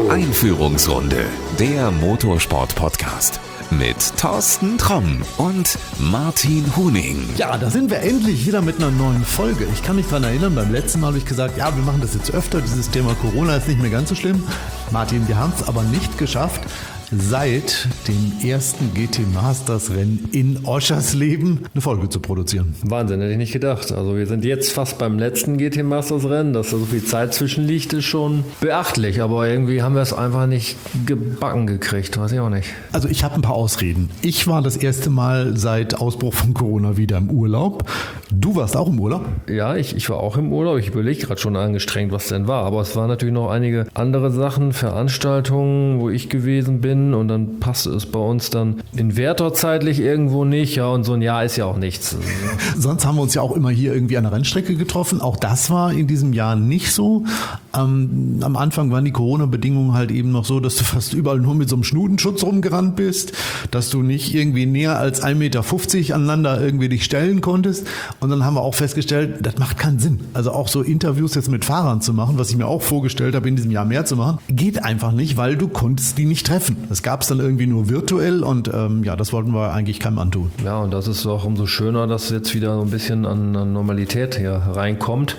Einführungsrunde, der Motorsport-Podcast mit Thorsten Tromm und Martin Huning. Ja, da sind wir endlich wieder mit einer neuen Folge. Ich kann mich daran erinnern, beim letzten Mal habe ich gesagt, ja, wir machen das jetzt öfter, dieses Thema Corona ist nicht mehr ganz so schlimm. Martin, wir haben es aber nicht geschafft, seit dem ersten GT Masters Rennen in Oschersleben eine Folge zu produzieren. Wahnsinn, hätte ich nicht gedacht. Also wir sind jetzt fast beim letzten GT Masters Rennen, dass da so viel Zeit zwischen liegt, ist schon beachtlich, aber irgendwie haben wir es einfach nicht gebacken gekriegt, weiß ich auch nicht. Also ich habe ein paar Ausreden. Ich war das erste Mal seit Ausbruch von Corona wieder im Urlaub. Du warst auch im Urlaub? Ja, ich war auch im Urlaub. Ich überlege gerade schon angestrengt, was denn war, aber es waren natürlich noch einige andere Sachen, Veranstaltungen, wo ich gewesen bin. Und dann passte es bei uns dann in Wertor zeitlich irgendwo nicht. Ja, und so ein Jahr ist ja auch nichts. Sonst haben wir uns ja auch immer hier irgendwie an der Rennstrecke getroffen. Auch das war in diesem Jahr nicht so. Am Anfang waren die Corona-Bedingungen halt eben noch so, dass du fast überall nur mit so einem Schnudenschutz rumgerannt bist, dass du nicht irgendwie näher als 1,50 Meter aneinander irgendwie dich stellen konntest. Und dann haben wir auch festgestellt, das macht keinen Sinn. Also auch so Interviews jetzt mit Fahrern zu machen, was ich mir auch vorgestellt habe, in diesem Jahr mehr zu machen, geht einfach nicht, weil du konntest die nicht treffen. Das gab es dann irgendwie nur virtuell und ja, das wollten wir eigentlich keinem antun. Ja, und das ist auch umso schöner, dass jetzt wieder so ein bisschen an Normalität hier reinkommt.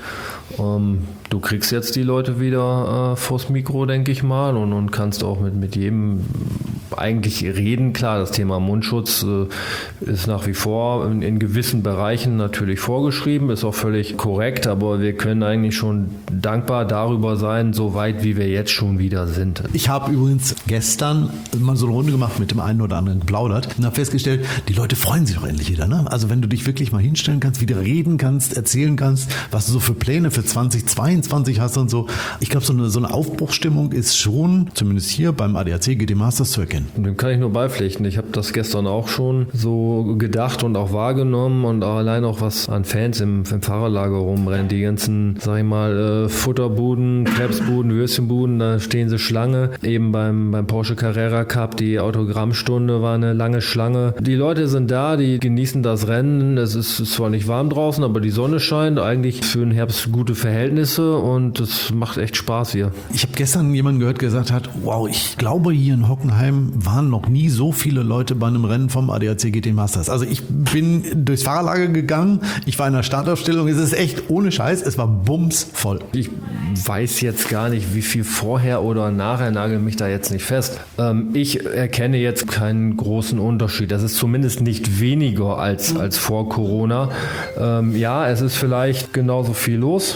Du kriegst jetzt die Leute wieder vors Mikro, denke ich mal, und kannst auch mit jedem eigentlich reden. Klar, das Thema Mundschutz ist nach wie vor in gewissen Bereichen natürlich vorgeschrieben, ist auch völlig korrekt, aber wir können eigentlich schon dankbar darüber sein, so weit wie wir jetzt schon wieder sind. Ich habe übrigens gestern mal so eine Runde gemacht, mit dem einen oder anderen geplaudert und habe festgestellt, die Leute freuen sich doch endlich wieder. Ne? Also wenn du dich wirklich mal hinstellen kannst, wieder reden kannst, erzählen kannst, was du so für Pläne für 2022 hast und so. Ich glaube, so eine Aufbruchsstimmung ist schon, zumindest hier beim ADAC GT Masters zu erkennen. Dem kann ich nur beipflichten. Ich habe das gestern auch schon so gedacht und auch wahrgenommen und auch allein auch was an Fans im Fahrerlager rumrennen. Die ganzen, sag ich mal, Futterbuden, Krebsbuden, Würstchenbuden, da stehen sie Schlange. Eben beim Porsche Carrera Cup, die Autogrammstunde war eine lange Schlange. Die Leute sind da, die genießen das Rennen. Es ist zwar nicht warm draußen, aber die Sonne scheint. Eigentlich für den Herbst gute Verhältnisse und es macht echt Spaß hier. Ich habe gestern jemanden gehört, der gesagt hat, wow, ich glaube hier in Hockenheim waren noch nie so viele Leute bei einem Rennen vom ADAC GT Masters. Also ich bin durchs Fahrerlager gegangen, ich war in der Startaufstellung, es ist echt ohne Scheiß, es war bumsvoll. Ich weiß jetzt gar nicht, wie viel vorher oder nachher, nagel mich da jetzt nicht fest. Ich erkenne jetzt keinen großen Unterschied. Das ist zumindest nicht weniger als vor Corona. Ja, es ist vielleicht genauso viel los.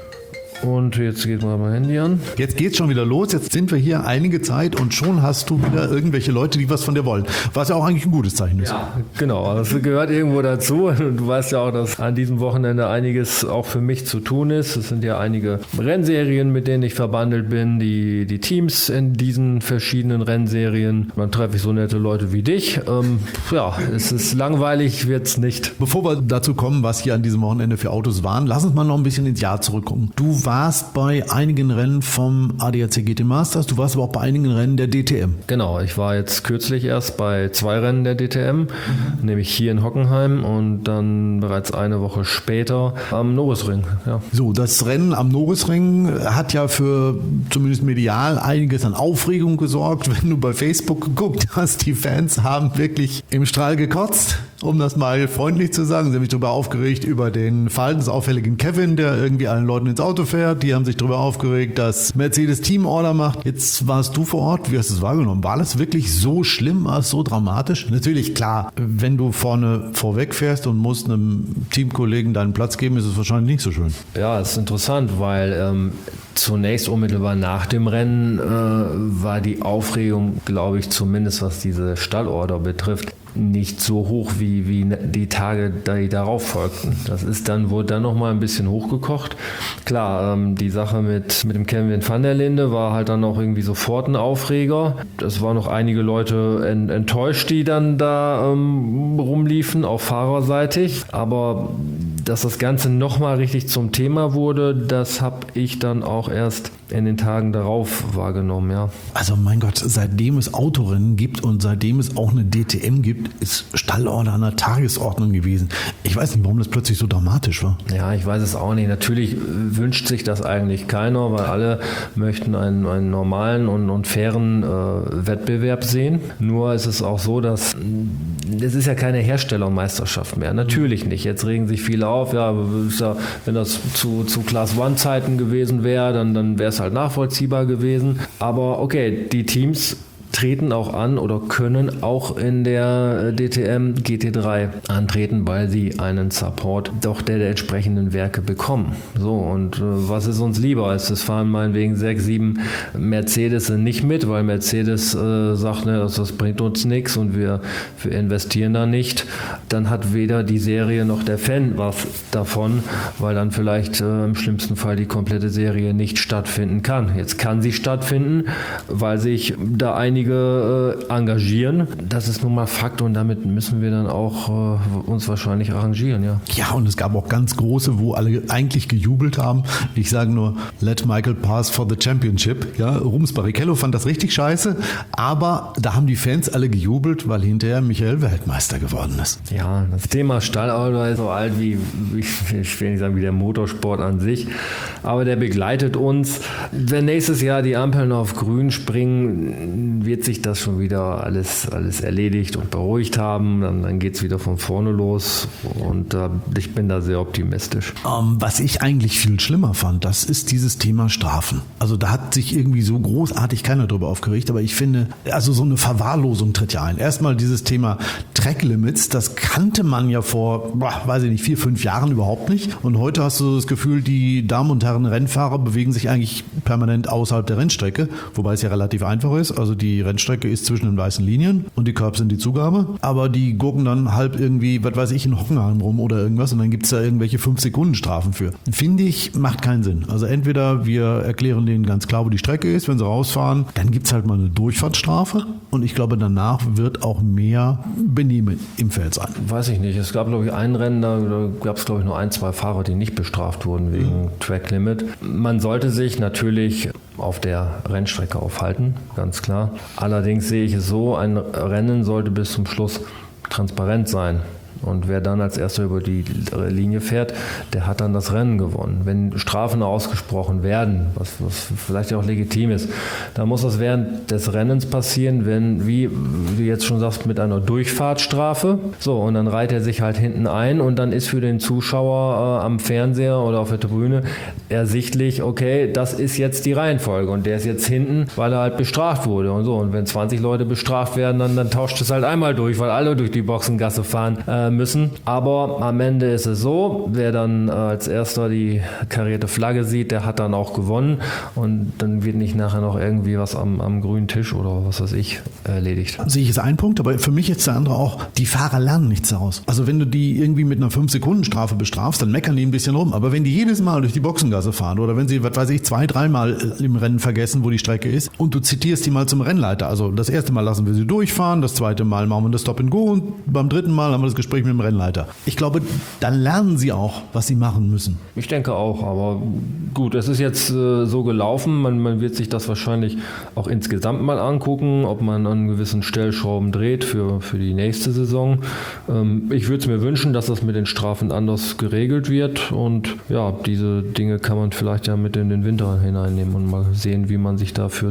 Und jetzt geht mal mein Handy an. Jetzt geht's schon wieder los. Jetzt sind wir hier einige Zeit und schon hast du wieder irgendwelche Leute, die was von dir wollen. Was ja auch eigentlich ein gutes Zeichen ist. Ja, genau. Das gehört irgendwo dazu. Und du weißt ja auch, dass an diesem Wochenende einiges auch für mich zu tun ist. Es sind ja einige Rennserien, mit denen ich verbandelt bin. Die Teams in diesen verschiedenen Rennserien. Dann treffe ich so nette Leute wie dich. Ja, es ist langweilig, wird's nicht. Bevor wir dazu kommen, was hier an diesem Wochenende für Autos waren, lass uns mal noch ein bisschen ins Jahr zurückgucken. Du warst bei einigen Rennen vom ADAC GT Masters, du warst aber auch bei einigen Rennen der DTM. Genau, ich war jetzt kürzlich erst bei 2 Rennen der DTM, nämlich hier in Hockenheim und dann bereits eine Woche später am Norrisring. Ja. So, das Rennen am Norrisring hat ja für zumindest medial einiges an Aufregung gesorgt. Wenn du bei Facebook geguckt hast, die Fans haben wirklich im Strahl gekotzt, um das mal freundlich zu sagen. Sie haben sich darüber aufgeregt über den verhaltensauffälligen Kevin, der irgendwie allen Leuten ins Auto fährt. Die haben sich darüber aufgeregt, dass Mercedes Teamorder macht. Jetzt warst du vor Ort. Wie hast du es wahrgenommen? War das wirklich so schlimm? War es so dramatisch? Natürlich, klar, wenn du vorweg fährst und musst einem Teamkollegen deinen Platz geben, ist es wahrscheinlich nicht so schön. Ja, es ist interessant, weil zunächst unmittelbar nach dem Rennen war die Aufregung, glaube ich, zumindest was diese Stallorder betrifft, nicht so hoch wie die Tage, die darauf folgten. Wurde dann nochmal ein bisschen hochgekocht. Klar, die Sache mit dem Kevin van der Linde war halt dann auch irgendwie sofort ein Aufreger. Es waren noch einige Leute enttäuscht, die dann da rumliefen, auch fahrerseitig. Aber dass das Ganze nochmal richtig zum Thema wurde, das habe ich dann auch erst in den Tagen darauf wahrgenommen, ja. Also mein Gott, seitdem es Autorennen gibt und seitdem es auch eine DTM gibt, ist Stallorder an der Tagesordnung gewesen. Ich weiß nicht, warum das plötzlich so dramatisch war. Ja, ich weiß es auch nicht. Natürlich wünscht sich das eigentlich keiner, weil alle möchten einen normalen und fairen Wettbewerb sehen. Nur ist es auch so, dass es ist ja keine Herstellermeisterschaft mehr. Natürlich nicht. Jetzt regen sich viele auf, wenn das zu Class-1-Zeiten gewesen wäre, dann wäre es halt nachvollziehbar gewesen. Aber okay, die Teams treten auch an oder können auch in der DTM GT3 antreten, weil sie einen Support doch der entsprechenden Werke bekommen. So, und was ist uns lieber? Es fahren meinetwegen 6, 7 Mercedes nicht mit, weil Mercedes sagt, ne, das bringt uns nichts und wir investieren da nicht. Dann hat weder die Serie noch der Fan was davon, weil dann vielleicht im schlimmsten Fall die komplette Serie nicht stattfinden kann. Jetzt kann sie stattfinden, weil sich da einige engagieren. Das ist nun mal Fakt und damit müssen wir dann auch uns wahrscheinlich arrangieren, ja. Ja, und es gab auch ganz große, wo alle eigentlich gejubelt haben. Ich sage nur, let Michael pass for the championship. Ja, Rubens Barrichello fand das richtig scheiße, aber da haben die Fans alle gejubelt, weil hinterher Michael Weltmeister geworden ist. Ja, das Thema Stallauto ist so alt wie, ich will nicht sagen, wie der Motorsport an sich, aber der begleitet uns. Wenn nächstes Jahr die Ampeln auf grün springen, wird sich das schon wieder alles erledigt und beruhigt haben. Dann geht es wieder von vorne los und ich bin da sehr optimistisch. Was ich eigentlich viel schlimmer fand, das ist dieses Thema Strafen. Also da hat sich irgendwie so großartig keiner drüber aufgeregt, aber ich finde, also so eine Verwahrlosung tritt ja ein. Erstmal dieses Thema Track Limits, das kannte man ja vor, weiß ich nicht, 4, 5 Jahren überhaupt nicht. Und heute hast du das Gefühl, die Damen und Herren Rennfahrer bewegen sich eigentlich permanent außerhalb der Rennstrecke, wobei es ja relativ einfach ist. Also die Rennstrecke ist zwischen den weißen Linien und die Curbs sind die Zugabe, aber die gurken dann halb irgendwie, was weiß ich, in Hockenheim rum oder irgendwas und dann gibt es da irgendwelche 5-Sekunden-Strafen für. Finde ich, macht keinen Sinn. Also entweder wir erklären denen ganz klar, wo die Strecke ist, wenn sie rausfahren, dann gibt es halt mal eine Durchfahrtsstrafe und ich glaube, danach wird auch mehr Benehmen im Feld sein. Weiß ich nicht. Es gab, glaube ich, ein Rennen, da gab es, glaube ich, nur 1, 2 Fahrer, die nicht bestraft wurden wegen Track Limit. Man sollte sich natürlich auf der Rennstrecke aufhalten, ganz klar. Allerdings sehe ich es so, ein Rennen sollte bis zum Schluss transparent sein. Und wer dann als Erster über die Linie fährt, der hat dann das Rennen gewonnen. Wenn Strafen ausgesprochen werden, was vielleicht auch legitim ist, dann muss das während des Rennens passieren, wenn, wie du jetzt schon sagst, mit einer Durchfahrtsstrafe. So, und dann reiht er sich halt hinten ein und dann ist für den Zuschauer am Fernseher oder auf der Tribüne ersichtlich, okay, das ist jetzt die Reihenfolge und der ist jetzt hinten, weil er halt bestraft wurde und so. Und wenn 20 Leute bestraft werden, dann tauscht es halt einmal durch, weil alle durch die Boxengasse fahren müssen. Aber am Ende ist es so, wer dann als Erster die karierte Flagge sieht, der hat dann auch gewonnen und dann wird nicht nachher noch irgendwie was am grünen Tisch oder was weiß ich erledigt. Sehe ich jetzt einen Punkt, aber für mich jetzt der andere auch, die Fahrer lernen nichts daraus. Also wenn du die irgendwie mit einer 5-Sekunden-Strafe bestrafst, dann meckern die ein bisschen rum. Aber wenn die jedes Mal durch die Boxengasse fahren oder wenn sie, was weiß ich, 2, 3 Mal im Rennen vergessen, wo die Strecke ist und du zitierst die mal zum Rennleiter. Also das erste Mal lassen wir sie durchfahren, das zweite Mal machen wir das Stop and Go und beim dritten Mal haben wir das Gespräch mit dem Rennleiter. Ich glaube, dann lernen sie auch, was sie machen müssen. Ich denke auch, aber gut, es ist jetzt so gelaufen, man wird sich das wahrscheinlich auch insgesamt mal angucken, ob man an gewissen Stellschrauben dreht für die nächste Saison. Ich würde es mir wünschen, dass das mit den Strafen anders geregelt wird und ja, diese Dinge kann man vielleicht ja mit in den Winter hineinnehmen und mal sehen, wie man sich da für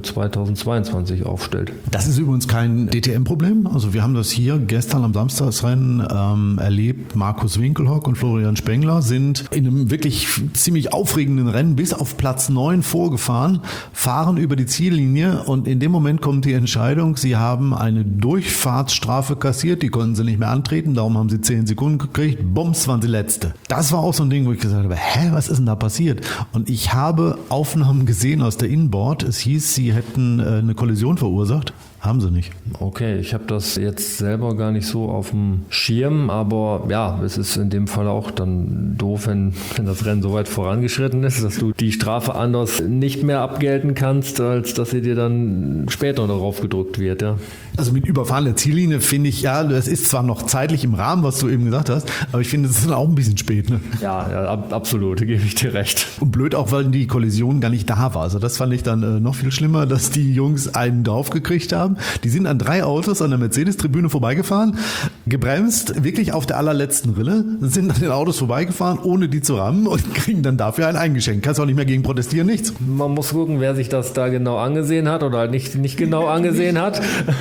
2022 aufstellt. Das ist übrigens kein DTM-Problem. Also wir haben das hier gestern am Samstagsrennen erlebt. Markus Winkelhock und Florian Spengler sind in einem wirklich ziemlich aufregenden Rennen bis auf Platz 9 vorgefahren, fahren über die Ziellinie und in dem Moment kommt die Entscheidung, sie haben eine Durchfahrtsstrafe kassiert, die konnten sie nicht mehr antreten, darum haben sie 10 Sekunden gekriegt, bums, waren sie Letzte. Das war auch so ein Ding, wo ich gesagt habe, was ist denn da passiert? Und ich habe Aufnahmen gesehen aus der Inboard, es hieß, sie hätten eine Kollision verursacht Haben sie nicht. Okay, ich habe das jetzt selber gar nicht so auf dem Schirm, aber ja, es ist in dem Fall auch dann doof, wenn das Rennen so weit vorangeschritten ist, dass du die Strafe anders nicht mehr abgelten kannst, als dass sie dir dann später darauf gedrückt wird. Ja. Also mit Überfahren der Ziellinie finde ich, ja, das ist zwar noch zeitlich im Rahmen, was du eben gesagt hast, aber ich finde, es ist dann auch ein bisschen spät. Ne? Ja, absolut, gebe ich dir recht. Und blöd auch, weil die Kollision gar nicht da war. Also das fand ich dann noch viel schlimmer, dass die Jungs einen draufgekriegt haben. Die sind an 3 Autos an der Mercedes-Tribüne vorbeigefahren, gebremst, wirklich auf der allerletzten Rille, sind an den Autos vorbeigefahren, ohne die zu rammen und kriegen dann dafür ein eingeschenkt. Kannst auch nicht mehr gegen protestieren, nichts. Man muss gucken, wer sich das da genau angesehen hat oder halt nicht genau angesehen hat.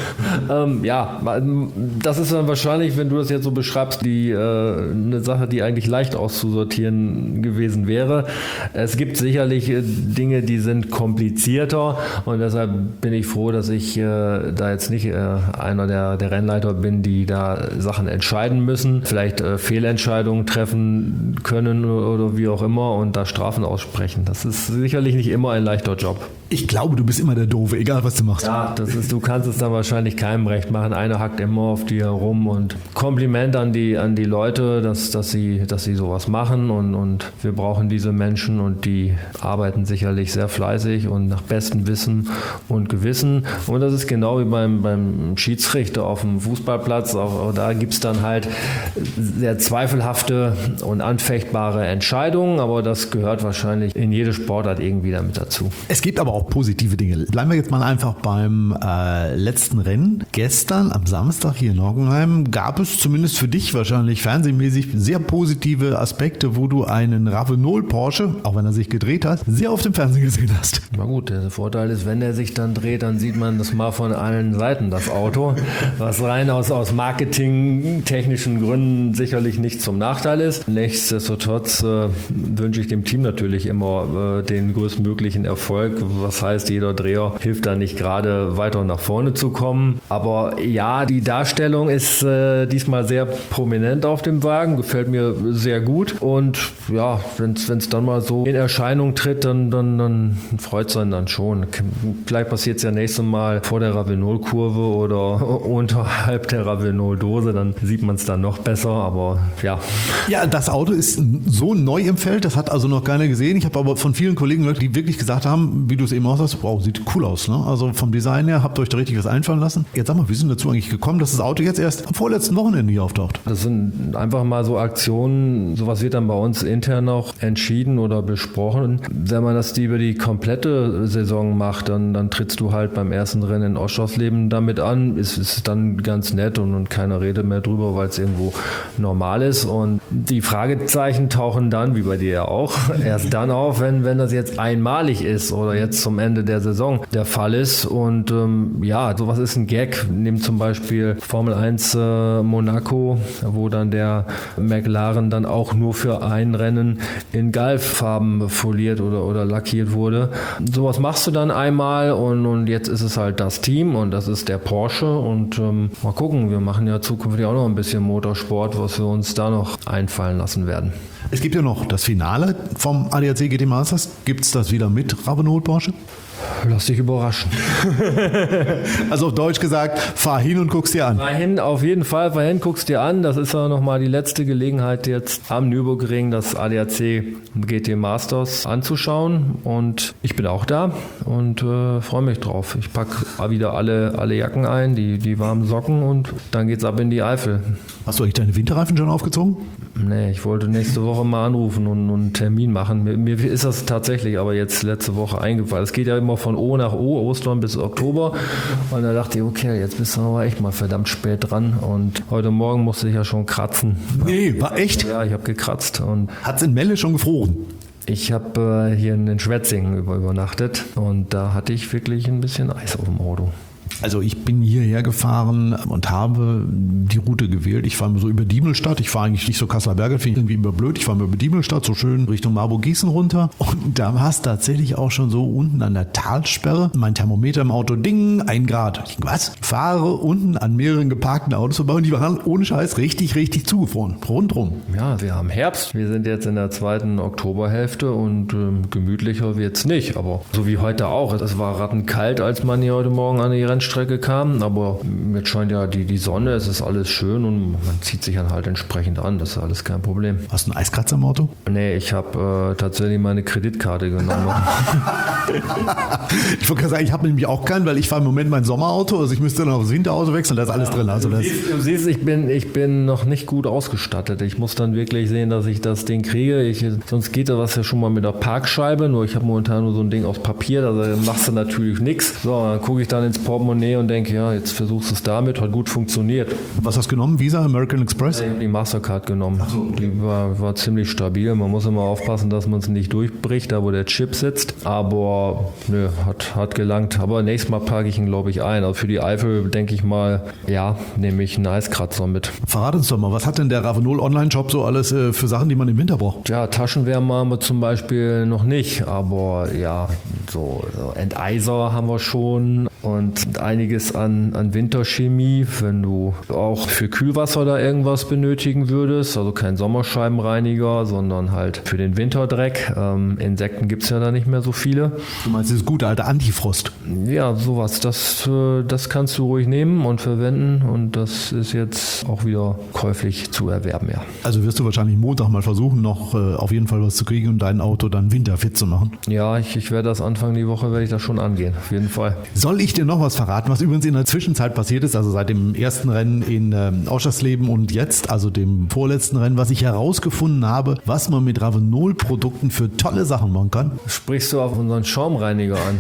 Ja, das ist dann wahrscheinlich, wenn du das jetzt so beschreibst, eine Sache, die eigentlich leicht auszusortieren gewesen wäre. Es gibt sicherlich Dinge, die sind komplizierter und deshalb bin ich froh, dass ich da jetzt nicht einer der Rennleiter bin, die da Sachen entscheiden müssen, vielleicht Fehlentscheidungen treffen können oder wie auch immer und da Strafen aussprechen. Das ist sicherlich nicht immer ein leichter Job. Ich glaube, du bist immer der Doofe, egal was du machst. Ja, du kannst es dann wahrscheinlich keinem recht machen. Einer hackt immer auf dir herum und Kompliment an die Leute, dass sie sowas machen und wir brauchen diese Menschen und die arbeiten sicherlich sehr fleißig und nach bestem Wissen und Gewissen und das ist genau wie beim Schiedsrichter auf dem Fußballplatz, auch da gibt es dann halt sehr zweifelhafte und anfechtbare Entscheidungen, aber das gehört wahrscheinlich in jede Sportart irgendwie damit dazu. Es gibt aber auch positive Dinge. Bleiben wir jetzt mal einfach beim letzten Rennen. Gestern am Samstag hier in Hockenheim gab es zumindest für dich wahrscheinlich fernsehmäßig sehr positive Aspekte, wo du einen Ravenol Porsche, auch wenn er sich gedreht hat, sehr auf dem Fernsehen gesehen hast. Na gut, der Vorteil ist, wenn er sich dann dreht, dann sieht man das mal von allen Seiten, das Auto, was rein aus marketingtechnischen Gründen sicherlich nicht zum Nachteil ist. Nichtsdestotrotz wünsche ich dem Team natürlich immer den größtmöglichen Erfolg. Was heißt, jeder Dreher hilft da nicht gerade weiter nach vorne zu kommen. Aber ja, die Darstellung ist diesmal sehr prominent auf dem Wagen, gefällt mir sehr gut. Und ja, wenn es dann mal so in Erscheinung tritt, dann freut es einen dann schon. Vielleicht passiert es ja nächstes Mal vor der Ravenol-Kurve oder unterhalb der Ravenol-Dose, dann sieht man es dann noch besser, aber ja. Ja, das Auto ist so neu im Feld, das hat also noch keiner gesehen. Ich habe aber von vielen Kollegen gehört, die wirklich gesagt haben, wie du es eben auch sagst, wow, sieht cool aus. Ne? Also vom Design her, habt ihr euch da richtig was einfallen lassen. Jetzt sag mal, wie sind dazu eigentlich gekommen, dass das Auto jetzt erst am vorletzten Wochenende hier auftaucht? Das sind einfach mal so Aktionen, sowas wird dann bei uns intern auch entschieden oder besprochen. Wenn man das über die komplette Saison macht, dann trittst du halt beim ersten Rennen in Oschersleben damit an. Ist dann ganz nett und keine Rede mehr drüber, weil es irgendwo normal ist. Und die Fragezeichen tauchen dann, wie bei dir ja auch, erst dann auf, wenn das jetzt einmalig ist oder jetzt zum Ende der Saison der Fall ist. Und ja, sowas ist ein Gag. Nimm zum Beispiel Formel 1 Monaco, wo dann der McLaren dann auch nur für ein Rennen in Galffarben foliert oder lackiert wurde. Sowas machst du dann einmal und jetzt ist es halt das Team und das ist der Porsche und mal gucken, wir machen ja zukünftig auch noch ein bisschen Motorsport, was wir uns da noch einfallen lassen werden. Es gibt ja noch das Finale vom ADAC GT Masters. Gibt es das wieder mit Ravenol Porsche? Lass dich überraschen. Also auf Deutsch gesagt, fahr hin und guck's dir an. Fahr hin, auf jeden Fall, fahr hin, guck's dir an. Das ist ja nochmal die letzte Gelegenheit jetzt am Nürburgring das ADAC GT Masters anzuschauen und ich bin auch da und freue mich drauf. Ich packe wieder alle Jacken ein, die warmen Socken und dann geht's ab in die Eifel. Hast du eigentlich deine Winterreifen schon aufgezogen? Nee, ich wollte nächste Woche mal anrufen und einen Termin machen. Mir ist das tatsächlich aber jetzt letzte Woche eingefallen. Es geht ja immer von O nach O, Ostern bis Oktober. Und da dachte ich, okay, jetzt bist du aber echt mal verdammt spät dran. Und heute Morgen musste ich ja schon kratzen. Nee, war echt? Ja, ich habe gekratzt. Hat's in Melle schon gefroren? Ich habe hier in Schwetzingen übernachtet und da hatte ich wirklich ein bisschen Eis auf dem Auto. Also ich bin hierher gefahren und habe die Route gewählt. Ich fahre so über Diemelstadt. Ich fahre eigentlich nicht so Kasseler Berge, finde ich irgendwie immer blöd. Ich fahre über Diemelstadt, so schön Richtung Marburg-Gießen runter. Und da war es tatsächlich auch schon so unten an der Talsperre. Mein Thermometer im Auto, ding, 1 Grad. Ich denke, was? Fahre unten an mehreren geparkten Autos vorbei und die waren ohne Scheiß richtig zugefroren. Rundrum. Ja, wir haben Herbst. Wir sind jetzt in der 2. Oktoberhälfte und gemütlicher wird es nicht. Aber so wie heute auch. Es war rattenkalt, als man hier heute Morgen an die Rennstrecke Strecke kam, aber jetzt scheint ja die Sonne, es ist alles schön und man zieht sich dann halt entsprechend an, das ist alles kein Problem. Hast du einen Eiskratzer im Auto? Nee, ich habe tatsächlich meine Kreditkarte genommen. Ich wollte gerade sagen, ich habe nämlich auch keinen, weil ich fahre im Moment mein Sommerauto, also ich müsste dann auf das Winterauto wechseln, da ist alles drin. Also du siehst, ich bin noch nicht gut ausgestattet. Ich muss dann wirklich sehen, dass ich das Ding kriege. Sonst geht da was ja schon mal mit der Parkscheibe, nur ich habe momentan nur so ein Ding aus Papier, also machst du natürlich nichts. So, dann gucke ich dann ins Portemonnaie und denke, ja, jetzt versuchst du es damit, hat gut funktioniert. Was hast du genommen? Visa, American Express? Ich habe die Mastercard genommen. So, okay. Die war ziemlich stabil. Man muss immer aufpassen, dass man es nicht durchbricht, da wo der Chip sitzt. Aber nö, hat gelangt. Aber nächstes Mal packe ich ihn, glaube ich, ein. Also für die Eifel denke ich mal, ja, nehme ich einen Eiskratzer mit. Verrat uns doch mal, was hat denn der Ravenol Online-Shop so alles für Sachen, die man im Winter braucht? Ja, Taschenwärmer haben wir zum Beispiel noch nicht, aber ja, so Enteiser haben wir schon und einiges an Winterchemie, wenn du auch für Kühlwasser da irgendwas benötigen würdest, also kein Sommerscheibenreiniger, sondern halt für den Winterdreck. Insekten gibt es ja da nicht mehr so viele. Du meinst das gute alte Antifrost? Ja, sowas, das kannst du ruhig nehmen und verwenden und das ist jetzt auch wieder käuflich zu erwerben, ja. Also wirst du wahrscheinlich Montag mal versuchen, noch auf jeden Fall was zu kriegen und dein Auto dann winterfit zu machen? Ja, ich werde das Anfang die Woche, werde ich das schon angehen, auf jeden Fall. Soll ich dir noch was verraten, was übrigens in der Zwischenzeit passiert ist, also seit dem ersten Rennen in Oschersleben und jetzt, also dem vorletzten Rennen, was ich herausgefunden habe, was man mit Ravenol-Produkten für tolle Sachen machen kann? Sprichst du auf unseren Schaumreiniger an?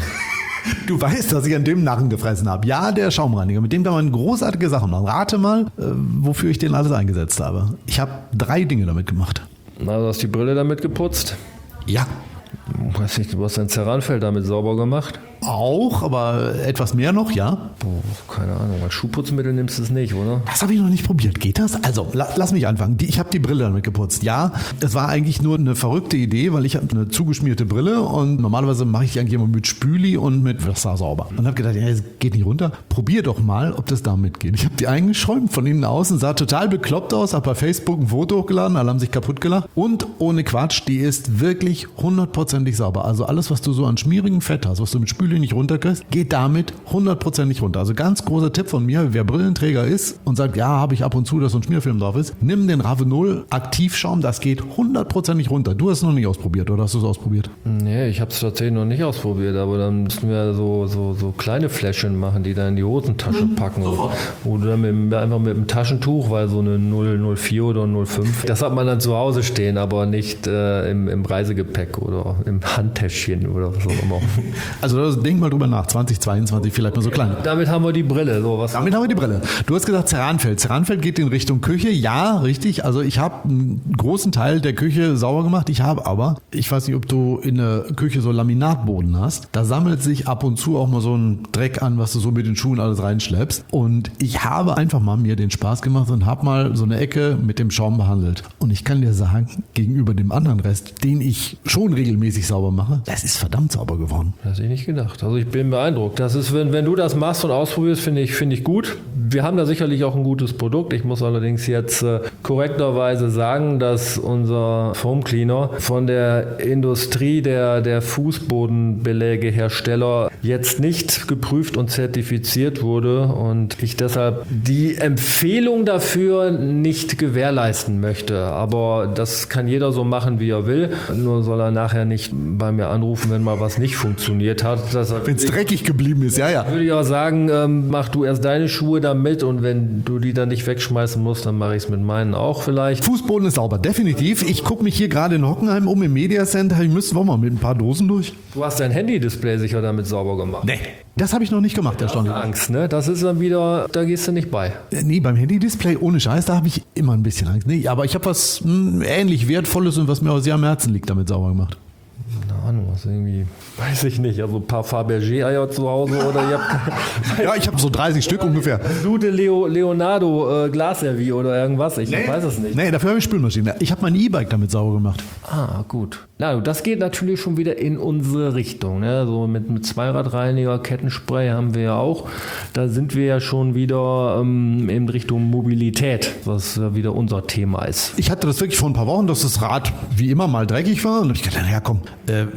Du weißt, dass ich an dem Narren gefressen habe. Ja, der Schaumreiniger, mit dem kann man großartige Sachen machen. Rate mal, wofür ich den alles eingesetzt habe. Ich habe 3 Dinge damit gemacht. Also du hast die Brille damit geputzt? Ja. Weiß nicht, du hast dein Ceranfeld damit sauber gemacht? Auch, aber etwas mehr noch, ja. Keine Ahnung, als Schuhputzmittel nimmst du es nicht, oder? Das habe ich noch nicht probiert. Geht das? Also, lass mich anfangen. Ich habe die Brille damit geputzt. Ja, es war eigentlich nur eine verrückte Idee, weil ich habe eine zugeschmierte Brille und normalerweise mache ich die eigentlich immer mit Spüli und mit Wasser sauber. Und habe gedacht, ja, es geht nicht runter. Probier doch mal, ob das damit geht. Ich habe die eingeschäumt von innen außen, sah total bekloppt aus, habe bei Facebook ein Foto hochgeladen, alle haben sich kaputt gelacht. Und ohne Quatsch, die ist wirklich 100%ig sauber. Also alles, was du so an schmierigem Fett hast, was du mit Spüli nicht runterkriegst, geht damit 100% runter. Also ganz großer Tipp von mir, wer Brillenträger ist und sagt, ja, habe ich ab und zu, dass so ein Schmierfilm drauf ist, nimm den Ravenol Aktivschaum, das geht 100% runter. Du hast es noch nicht ausprobiert, oder hast du es ausprobiert? Nee, ich habe es tatsächlich noch nicht ausprobiert, aber dann müssen wir so kleine Fläschchen machen, die dann in die Hosentasche packen. Oder dann einfach mit einem Taschentuch, weil so eine 004 oder 05, das hat man dann zu Hause stehen, aber nicht im Reisegepäck oder im Handtäschchen oder was auch immer. Also denk mal drüber nach, 2022 vielleicht mal so klein. Damit haben wir die Brille. Damit haben wir die Brille. Du hast gesagt Ceranfeld. Ceranfeld geht in Richtung Küche. Ja, richtig. Also ich habe einen großen Teil der Küche sauber gemacht. Ich habe aber, ich weiß nicht, ob du in der Küche so Laminatboden hast. Da sammelt sich ab und zu auch mal so ein Dreck an, was du so mit den Schuhen alles reinschleppst. Und ich habe einfach mal mir den Spaß gemacht und habe mal so eine Ecke mit dem Schaum behandelt. Und ich kann dir sagen, gegenüber dem anderen Rest, den ich schon regelmäßig sauber mache, das ist verdammt sauber geworden. Das hätte ich nicht gedacht. Also ich bin beeindruckt. Das ist, wenn du das machst und ausprobierst, finde ich gut. Wir haben da sicherlich auch ein gutes Produkt. Ich muss allerdings jetzt korrekterweise sagen, dass unser Foam Cleaner von der Industrie der Fußbodenbelägehersteller jetzt nicht geprüft und zertifiziert wurde und ich deshalb die Empfehlung dafür nicht gewährleisten möchte. Aber das kann jeder so machen, wie er will. Nur soll er nachher nicht bei mir anrufen, wenn mal was nicht funktioniert hat. Wenn es dreckig geblieben ist, ja. Würde ich auch sagen, mach du erst deine Schuhe damit und wenn du die dann nicht wegschmeißen musst, dann mache ich es mit meinen auch vielleicht. Fußboden ist sauber, definitiv. Ich gucke mich hier gerade in Hockenheim um im Mediacenter. Ich müsste auch mal mit ein paar Dosen durch. Du hast dein Handy-Display sicher damit sauber gemacht. Nee, das habe ich noch nicht gemacht, erstaunlich. Angst, ne? Das ist dann wieder, da gehst du nicht bei. Nee, beim Handy-Display ohne Scheiß, da habe ich immer ein bisschen Angst. Nee, aber ich habe was ähnlich Wertvolles und was mir auch sehr am Herzen liegt, damit sauber gemacht. Keine Ahnung, was irgendwie, weiß ich nicht, also ein paar Fabergé-Eier zu Hause oder ihr habt... Ja, ich habe so 30 Stück ungefähr. Gute Leonardo Glasservie oder irgendwas, ich weiß es nicht. Nee, dafür habe ich Spülmaschine. Ich habe mein E-Bike damit sauber gemacht. Ah, gut. Na, das geht natürlich schon wieder in unsere Richtung. Ne? So mit Zweiradreiniger, Kettenspray haben wir ja auch. Da sind wir ja schon wieder in Richtung Mobilität, was ja wieder unser Thema ist. Ich hatte das wirklich vor ein paar Wochen, dass das Rad wie immer mal dreckig war. Und ich dachte, naja komm,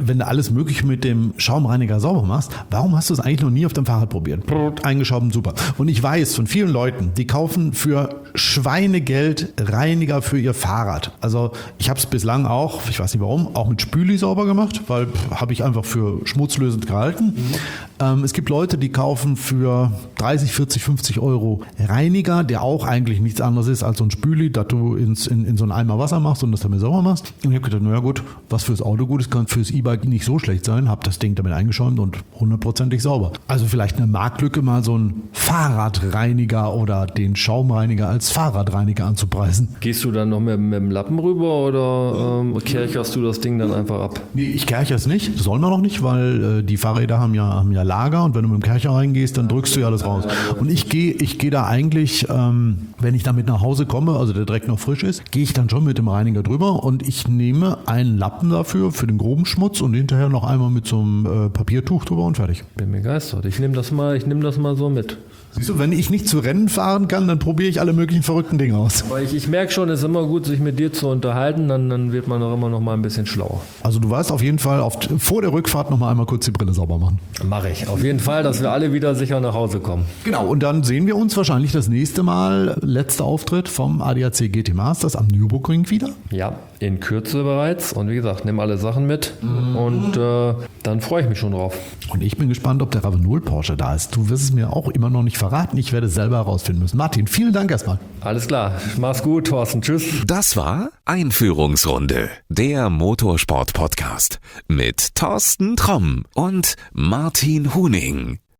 wenn du alles Mögliche mit dem Schaumreiniger sauber machst, warum hast du es eigentlich noch nie auf dem Fahrrad probiert? Eingeschoben, super. Und ich weiß von vielen Leuten, die kaufen für Schweinegeld Reiniger für ihr Fahrrad. Also ich habe es bislang auch, ich weiß nicht warum, auch mit Spüli sauber gemacht, weil habe ich einfach für schmutzlösend gehalten. Es gibt Leute, die kaufen für 30, 40, 50 Euro Reiniger, der auch eigentlich nichts anderes ist als so ein Spüli, das du in so einen Eimer Wasser machst und das damit sauber machst. Und ich habe gedacht, naja gut, was fürs Auto gut ist, kann fürs E-Bike nicht so schlecht sein. Habe das Ding damit eingeschäumt und 100%ig sauber. Also vielleicht eine Marktlücke, mal so einen Fahrradreiniger oder den Schaumreiniger als Fahrradreiniger anzupreisen. Gehst du dann noch mit dem Lappen rüber oder kercherst du das Ding dann einfach ab? Nee, ich kerche es nicht. Das soll man noch nicht, weil die Fahrräder haben ja Lager und wenn du mit dem Kercher reingehst, dann drückst du ja alles raus. Und ich gehe da eigentlich, wenn ich damit nach Hause komme, also der Dreck noch frisch ist, gehe ich dann schon mit dem Reiniger drüber und ich nehme einen Lappen dafür, für den groben Schmutz und hinterher noch einmal mit so einem Papiertuch drüber und fertig. Bin begeistert. Ich nehme das mal so mit. Siehst du, wenn ich nicht zu Rennen fahren kann, dann probiere ich alle möglichen verrückten Dinge aus. Weil ich merke schon, es ist immer gut, sich mit dir zu unterhalten, dann wird man auch immer noch mal ein bisschen schlauer. Also du weißt auf jeden Fall, vor der Rückfahrt noch mal einmal kurz die Brille sauber machen. Mache ich. Auf jeden Fall, dass wir alle wieder sicher nach Hause kommen. Genau, und dann sehen wir uns wahrscheinlich das nächste Mal, letzter Auftritt vom ADAC GT Masters am Nürburgring wieder. Ja, in Kürze bereits. Und wie gesagt, nimm alle Sachen mit und dann freue ich mich schon drauf. Und ich bin gespannt, ob der Ravenol Porsche da ist. Du wirst es mir auch immer noch nicht verraten. Ich werde es selber herausfinden müssen. Martin, vielen Dank erstmal. Alles klar. Mach's gut, Thorsten. Tschüss. Das war Einführungsrunde, der Motorsport-Podcast mit Thorsten Tromm und Martin Huning.